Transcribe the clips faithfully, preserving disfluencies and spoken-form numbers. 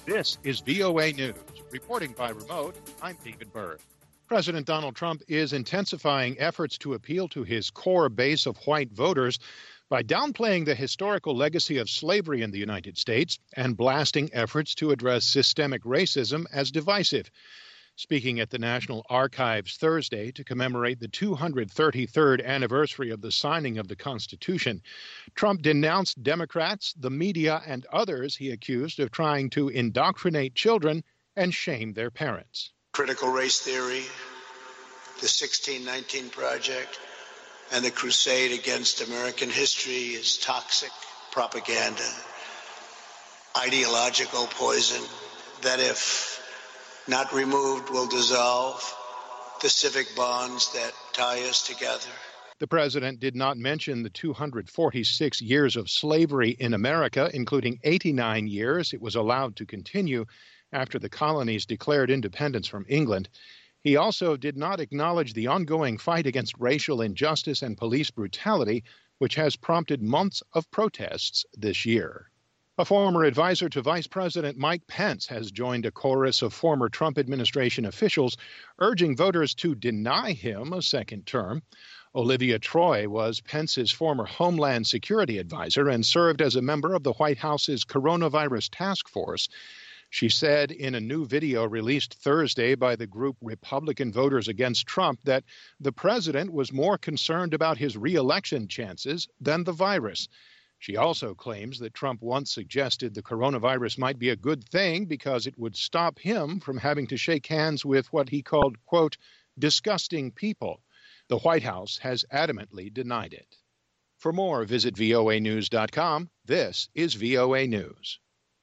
This is V O A News. Reporting by remote, I'm David Byrd. President Donald Trump is intensifying efforts to appeal to his core base of white voters by downplaying the historical legacy of slavery in the United States and blasting efforts to address systemic racism as divisive. Speaking at the National Archives Thursday to commemorate the two hundred thirty-third anniversary of the signing of the Constitution, Trump denounced Democrats, the media, and others he accused of trying to indoctrinate children and shame their parents. Critical race theory, the sixteen nineteen Project, and the crusade against American history is toxic propaganda, ideological poison that, if not removed, will dissolve the civic bonds that tie us together. The president did not mention the two hundred forty-six years of slavery in America, including eighty-nine years it was allowed to continue after the colonies declared independence from England. He also did not acknowledge the ongoing fight against racial injustice and police brutality, which has prompted months of protests this year. A former advisor to Vice President Mike Pence has joined a chorus of former Trump administration officials urging voters to deny him a second term. Olivia Troy was Pence's former Homeland Security advisor and served as a member of the White House's coronavirus task force. She said in a new video released Thursday by the group Republican Voters Against Trump that the president was more concerned about his re-election chances than the virus. She also claims that Trump once suggested the coronavirus might be a good thing because it would stop him from having to shake hands with what he called, quote, disgusting people. The White House has adamantly denied it. For more, visit V O A news dot com. This is V O A News.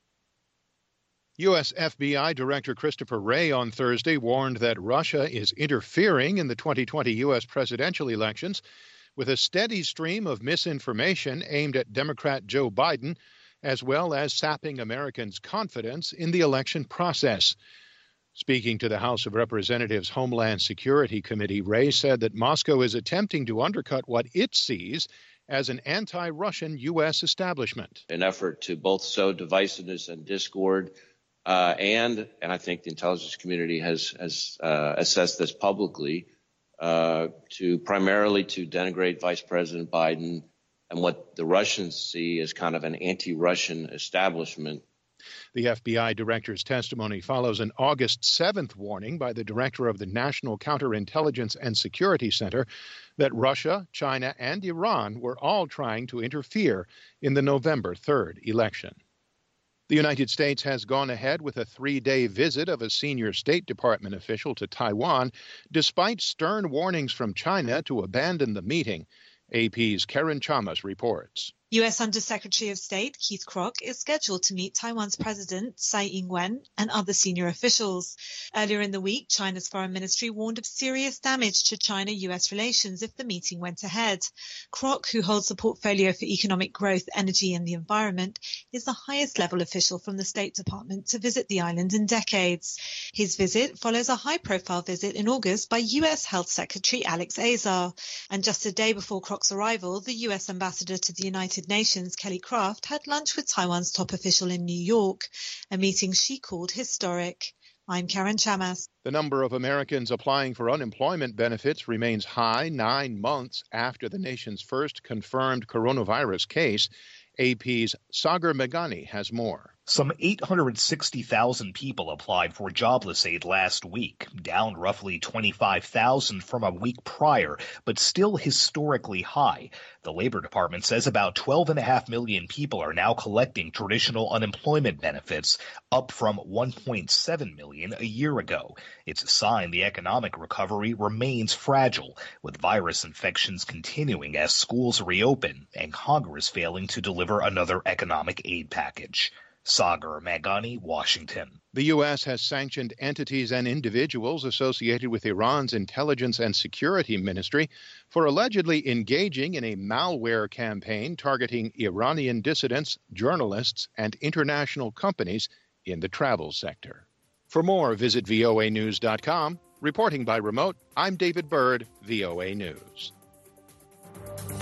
U S F B I Director Christopher Wray on Thursday warned that Russia is interfering in the twenty twenty U S presidential elections with a steady stream of misinformation aimed at Democrat Joe Biden, as well as sapping Americans' confidence in the election process. Speaking to the House of Representatives Homeland Security Committee, Wray said that Moscow is attempting to undercut what it sees as an anti-Russian U S establishment. An effort to both sow divisiveness and discord, uh, and, and I think the intelligence community has, has uh, assessed this publicly, Uh, to primarily to denigrate Vice President Biden and what the Russians see as kind of an anti-Russian establishment. The F B I director's testimony follows an August seventh warning by the director of the National Counterintelligence and Security Center that Russia, China, and Iran were all trying to interfere in the November third election. The United States has gone ahead with a three-day visit of a senior State Department official to Taiwan, despite stern warnings from China to abandon the meeting. A P's Karen Chamas reports. U S Undersecretary of State Keith Krok is scheduled to meet Taiwan's President Tsai Ing-wen and other senior officials. Earlier in the week, China's foreign ministry warned of serious damage to China-U S relations if the meeting went ahead. Krok, who holds the portfolio for economic growth, energy and the environment, is the highest level official from the State Department to visit the island in decades. His visit follows a high-profile visit in August by U S Health Secretary Alex Azar. And just a day before Krok's arrival, the U S ambassador to the United Nations, Kelly Craft, had lunch with Taiwan's top official in New York, a meeting she called historic. I'm Karen Chamas. The number of Americans applying for unemployment benefits remains high nine months after the nation's first confirmed coronavirus case. A P's Sagar Meghani has more. Some eight hundred sixty thousand people applied for jobless aid last week, down roughly twenty-five thousand from a week prior, but still historically high. The Labor Department says about twelve point five million people are now collecting traditional unemployment benefits, up from one point seven million a year ago. It's a sign the economic recovery remains fragile, with virus infections continuing as schools reopen and Congress failing to deliver another economic aid package. Sagar Meghani, Washington. The U S has sanctioned entities and individuals associated with Iran's intelligence and security ministry for allegedly engaging in a malware campaign targeting Iranian dissidents, journalists, and international companies in the travel sector. For more, visit V O A news dot com. Reporting by remote, I'm David Byrd, V O A News.